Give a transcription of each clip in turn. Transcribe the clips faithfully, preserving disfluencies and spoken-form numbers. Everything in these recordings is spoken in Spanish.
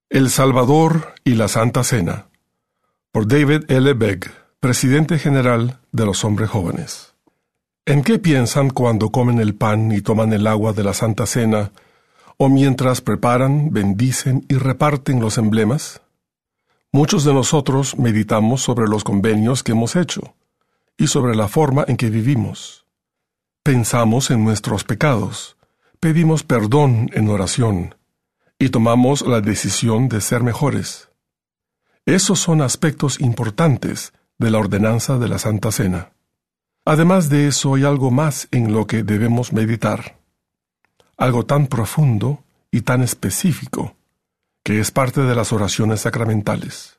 El Salvador y la Santa Cena, por David L. Begg, presidente general de los hombres jóvenes. ¿En qué piensan cuando comen el pan y toman el agua de la Santa Cena, o mientras preparan, bendicen y reparten los emblemas? Muchos de nosotros meditamos sobre los convenios que hemos hecho y sobre la forma en que vivimos. Pensamos en nuestros pecados, pedimos perdón en oración y tomamos la decisión de ser mejores. Esos son aspectos importantes de la ordenanza de la Santa Cena. Además de eso, hay algo más en lo que debemos meditar. Algo tan profundo y tan específico, que es parte de las oraciones sacramentales.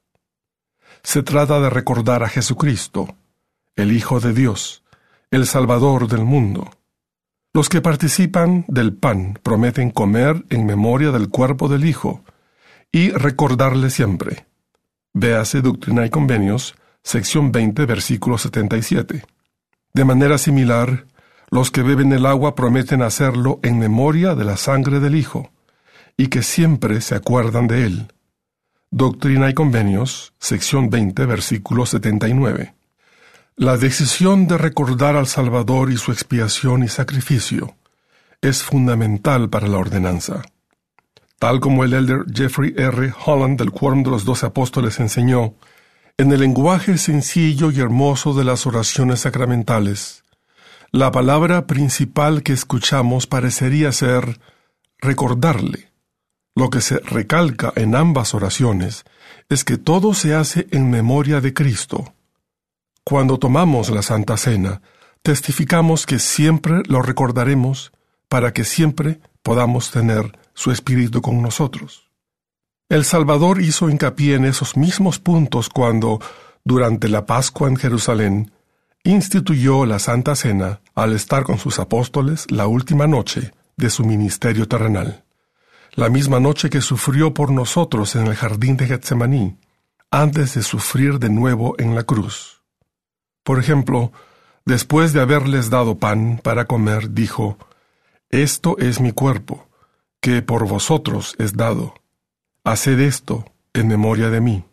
Se trata de recordar a Jesucristo, el Hijo de Dios, el Salvador del mundo. Los que participan del pan prometen comer en memoria del cuerpo del Hijo y recordarle siempre. Véase Doctrina y Convenios, sección veinte, versículo setenta y siete. De manera similar, los que beben el agua prometen hacerlo en memoria de la sangre del Hijo, y que siempre se acuerdan de él. Doctrina y Convenios, sección veinte, versículo setenta y nueve. La decisión de recordar al Salvador y su expiación y sacrificio es fundamental para la ordenanza. Tal como el elder Jeffrey R. Holland del Quórum de los Doce Apóstoles enseñó, en el lenguaje sencillo y hermoso de las oraciones sacramentales, la palabra principal que escuchamos parecería ser recordarle. Lo que se recalca en ambas oraciones es que todo se hace en memoria de Cristo. Cuando tomamos la Santa Cena, testificamos que siempre lo recordaremos para que siempre podamos tener su Espíritu con nosotros. El Salvador hizo hincapié en esos mismos puntos cuando, durante la Pascua en Jerusalén, instituyó la Santa Cena al estar con sus apóstoles la última noche de su ministerio terrenal, la misma noche que sufrió por nosotros en el jardín de Getsemaní, antes de sufrir de nuevo en la cruz. Por ejemplo, después de haberles dado pan para comer, dijo: «Esto es mi cuerpo, que por vosotros es dado. Haced esto en memoria de mí».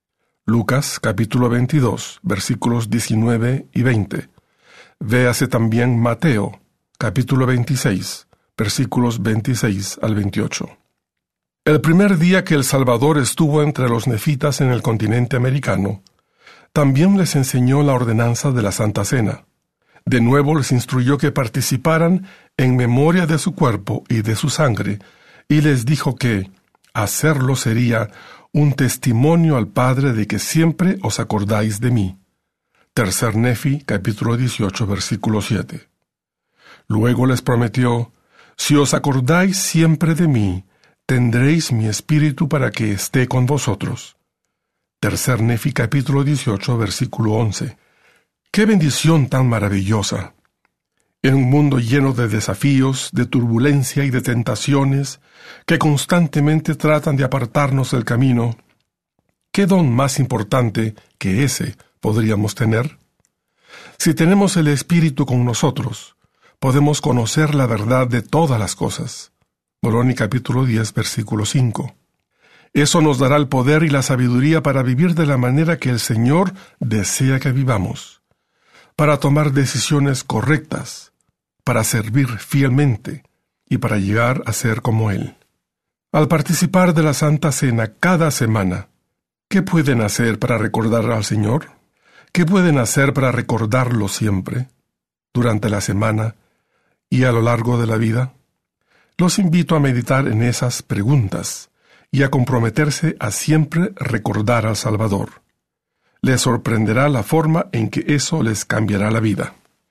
Lucas capítulo veintidós, versículos diecinueve y veinte. Véase también Mateo capítulo veintiséis, versículos veintiséis al veintiocho. El primer día que el Salvador estuvo entre los nefitas en el continente americano, también les enseñó la ordenanza de la Santa Cena. De nuevo les instruyó que participaran en memoria de su cuerpo y de su sangre, y les dijo que hacerlo sería un testimonio al Padre de que siempre os acordáis de mí. Tercer Nefi, capítulo dieciocho, versículo siete. Luego les prometió: «Si os acordáis siempre de mí, tendréis mi espíritu para que esté con vosotros». Tercer Nefi, capítulo dieciocho, versículo once. ¡Qué bendición tan maravillosa! En un mundo lleno de desafíos, de turbulencia y de tentaciones que constantemente tratan de apartarnos del camino, ¿qué don más importante que ese podríamos tener? Si tenemos el Espíritu con nosotros, podemos conocer la verdad de todas las cosas. Moroni capítulo diez, versículo cinco. Eso nos dará el poder y la sabiduría para vivir de la manera que el Señor desea que vivamos, para tomar decisiones correctas, para servir fielmente y para llegar a ser como Él. Al participar de la Santa Cena cada semana, ¿qué pueden hacer para recordar al Señor? ¿Qué pueden hacer para recordarlo siempre, durante la semana y a lo largo de la vida? Los invito a meditar en esas preguntas y a comprometerse a siempre recordar al Salvador. Les sorprenderá la forma en que eso les cambiará la vida.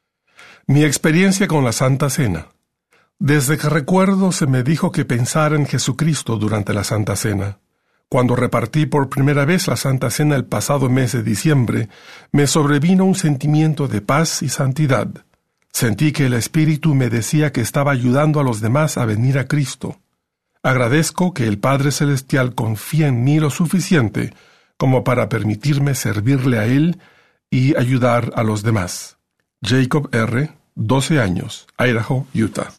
Mi experiencia con la Santa Cena. Desde que recuerdo se me dijo que pensara en Jesucristo durante la Santa Cena. Cuando repartí por primera vez la Santa Cena el pasado mes de diciembre, me sobrevino un sentimiento de paz y santidad. Sentí que el Espíritu me decía que estaba ayudando a los demás a venir a Cristo. Agradezco que el Padre Celestial confíe en mí lo suficiente como para permitirme servirle a Él y ayudar a los demás. Jacob R., doce años, Idaho, Utah.